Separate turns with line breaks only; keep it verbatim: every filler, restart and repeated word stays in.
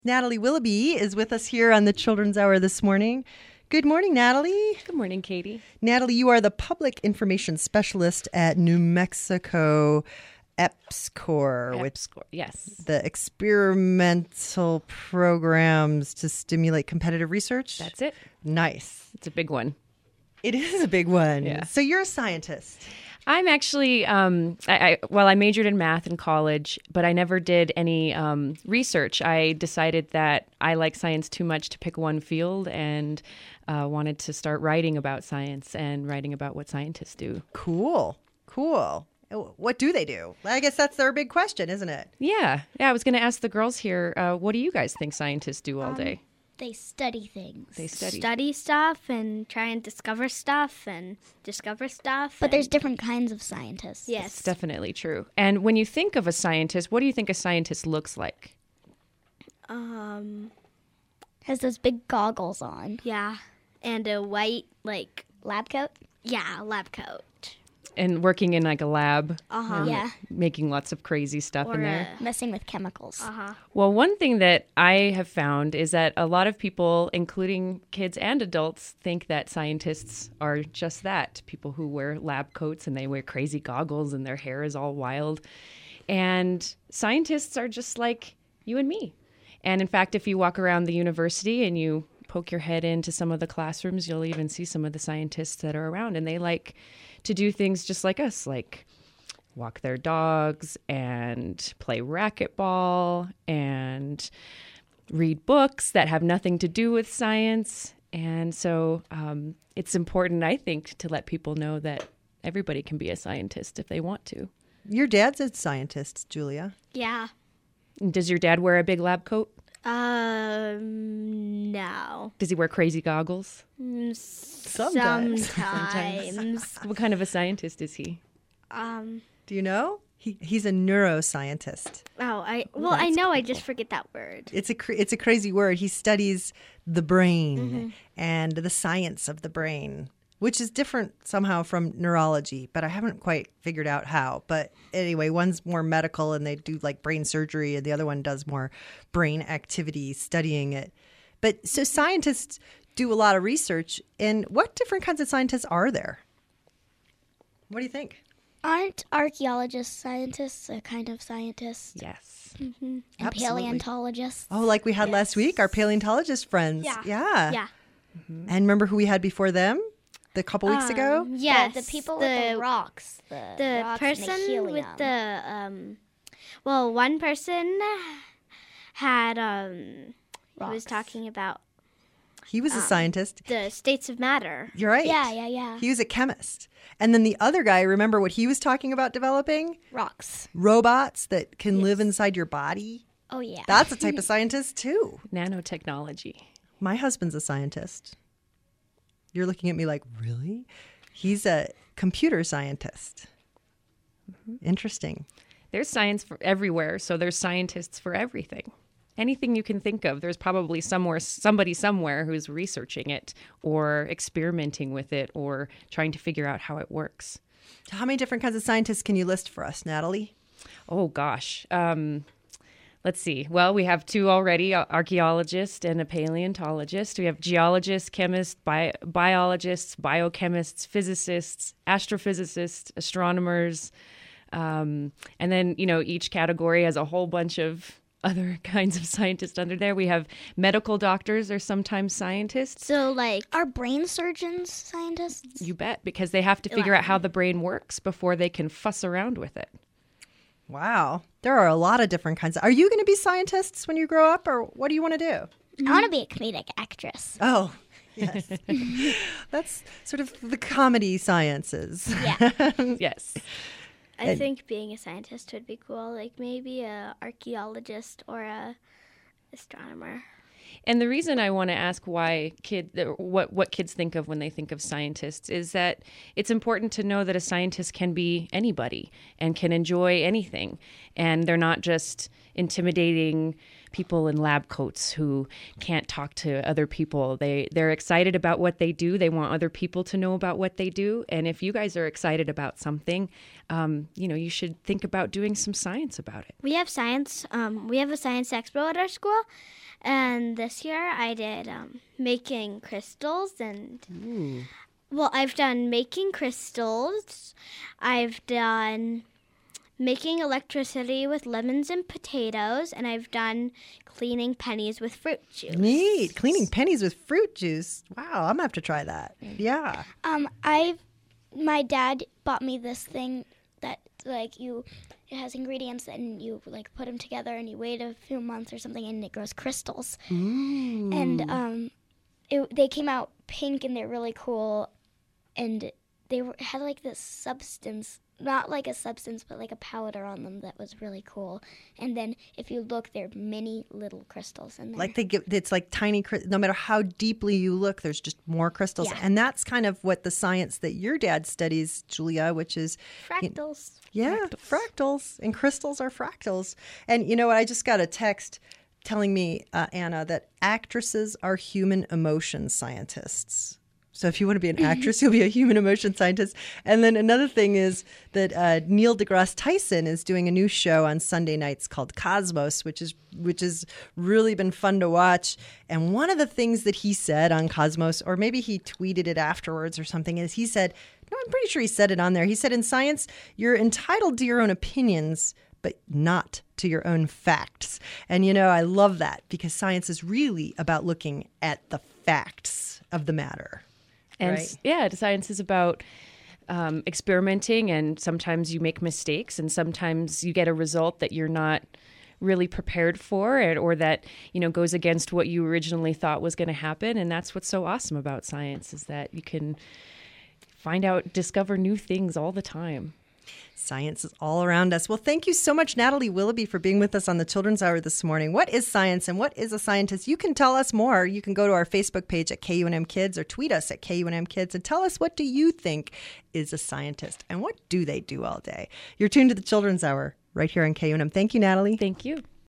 Natalie Willoughby is with us here on the Children's Hour this morning. Good morning, Natalie.
Good morning, Katie.
Natalie, you are the Public Information Specialist at New Mexico EPSCoR,
EPSCoR,
with
yes.
the experimental programs to stimulate competitive research.
That's it.
Nice.
It's a big one.
It is a big one.
Yeah.
So you're a scientist.
I'm actually, um, I, I, well, I majored in math in college, but I never did any um, research. I decided that I like science too much to pick one field and uh, wanted to start writing about science and writing about what scientists do.
Cool. Cool. What do they do? I guess that's their big question, isn't it?
Yeah. Yeah, I was going to ask the girls here, uh, what do you guys think scientists do all
Um,
day?
They study things.
They study.
study stuff and try and discover stuff and discover stuff.
But
and-
there's different kinds of scientists.
Yes.
It's definitely true. And when you think of a scientist, what do you think a scientist looks like?
Um.
Has those big goggles on.
Yeah. And a white, like,
Lab coat?
yeah, lab coat.
And working in like a lab,
Uh-huh.
and
Yeah.
making lots of crazy stuff
Or
in there.
a-
Messing with chemicals.
Uh-huh.
Well, one thing that I have found is that a lot of people, including kids and adults, think that scientists are just that, people who wear lab coats and they wear crazy goggles and their hair is all wild. And scientists are just like you and me. And in fact, if you walk around the university and you poke your head into some of the classrooms, you'll even see some of the scientists that are around, and they like to do things just like us, like walk their dogs and play racquetball and read books that have nothing to do with science. And so um, it's important, I think, to let people know that everybody can be a scientist if they want to.
Your dad's a scientist, Julia.
Yeah.
Does your dad wear a big lab coat?
Um, no.
Does he wear crazy goggles?
Mm,
Sometimes.
Sometimes.
What kind of a scientist is he?
um,
Do you know? He he's a neuroscientist.
oh, I, well, I know, I just forget that word.
It's a cr- it's a crazy word. He studies the brain and the science of the brain, which is different somehow from neurology, but I haven't quite figured out how. But anyway, one's more medical and they do like brain surgery, and the other one does more brain activity, studying it. But so scientists do a lot of research. And what different kinds of scientists are there? What do you think?
Aren't archaeologists scientists a kind of scientists?
Yes.
And
Absolutely.
paleontologists?
Oh, like we had last week, our paleontologist friends.
Yeah.
Yeah.
Yeah.
And remember who we had before them? The couple weeks ago?
The-
Yes.
The, people with the rocks. The,
the
rocks and
person
helium.
with the um well one person had um he was
Rocks.
talking about
He was a scientist.
the states of matter.
You're right.
Yeah, yeah, yeah.
He was a chemist. And then the other guy, remember what he was talking about developing?
Rocks.
Robots that can live inside your body.
Oh, yeah.
That's a type of scientist, too.
Nanotechnology.
My husband's a scientist. You're looking at me like, really? He's a computer scientist. Interesting.
There's science for everywhere, so there's scientists for everything. Anything you can think of, there's probably somewhere somebody somewhere who's researching it or experimenting with it or trying to figure out how it works.
How many different kinds of scientists can you list for us, Natalie?
Oh gosh. Um, let's see. Well, we have two already, an archaeologist and a paleontologist. We have geologists, chemists, bi- biologists, biochemists, physicists, astrophysicists, astronomers. Um, and then, you know, each category has a whole bunch of other kinds of scientists under there. We have medical doctors are sometimes scientists.
So like
Are brain surgeons scientists?
You bet, because they have to figure out how the brain works before they can fuss around with it.
Wow. There are a lot of different kinds. Are you going to be scientists when you grow up, or what do you want to do?
I want to be a comedic actress.
Oh, yes. That's sort of the comedy sciences.
Yeah.
Yes.
I think being a scientist would be cool, like maybe a archaeologist or a astronomer.
And the reason I want to ask why kid what what kids think of when they think of scientists is that it's important to know that a scientist can be anybody and can enjoy anything, and they're not just intimidating people in lab coats who can't talk to other people. They, they're excited about what they do. They want other people to know about what they do. And if you guys are excited about something, um, you know, you should think about doing some science about it.
We have science. Um, we have a science expo at our school. And this year I did um, making crystals and... Ooh. Well, I've done making crystals. I've done making electricity with lemons and potatoes. And I've done cleaning pennies with fruit juice.
Neat. Cleaning pennies with fruit juice. Wow, I'm going to have to try that. Yeah.
Um, I, my dad bought me this thing that, like, you, it has ingredients and you, like, put them together and you wait a few months or something and it grows crystals.
Ooh.
And um, it, they came out pink and they're really cool. And they were, had like this substance, not like a substance, but like a powder on them that was really cool. And then if you look, they're mini little crystals in there.
Like they give, it's like tiny, no matter how deeply you look, there's just more crystals.
Yeah.
And that's kind of what the science that your dad studies, Julia, which is
fractals.
You know, yeah, fractals. fractals. And crystals are fractals. And you know what? I just got a text telling me, uh, Anna, that actresses are human emotion scientists. So if you want to be an actress, you'll be a human emotion scientist. And then another thing is that uh, Neil deGrasse Tyson is doing a new show on Sunday nights called Cosmos, which is which has really been fun to watch. And one of the things that he said on Cosmos, or maybe he tweeted it afterwards or something, is he said, no, I'm pretty sure he said it on there. He said, in science, you're entitled to your own opinions, but not to your own facts. And, you know, I love that because science is really about looking at the facts of the matter.
And
right.
yeah, science is about um, experimenting, and sometimes you make mistakes, and sometimes you get a result that you're not really prepared for, and, or that, you know, goes against what you originally thought was going to happen. And that's what's so awesome about science, is that you can find out, discover new things all the time.
Science is all around us. Well, thank you so much, Natalie Willoughby, for being with us on the Children's Hour this morning. What is science and what is a scientist? You can tell us more. You can go to our Facebook page at K U N M Kids or tweet us at K U N M Kids and tell us, what do you think is a scientist and what do they do all day? You're tuned to the Children's Hour right here on K U N M. Thank you, Natalie.
Thank you.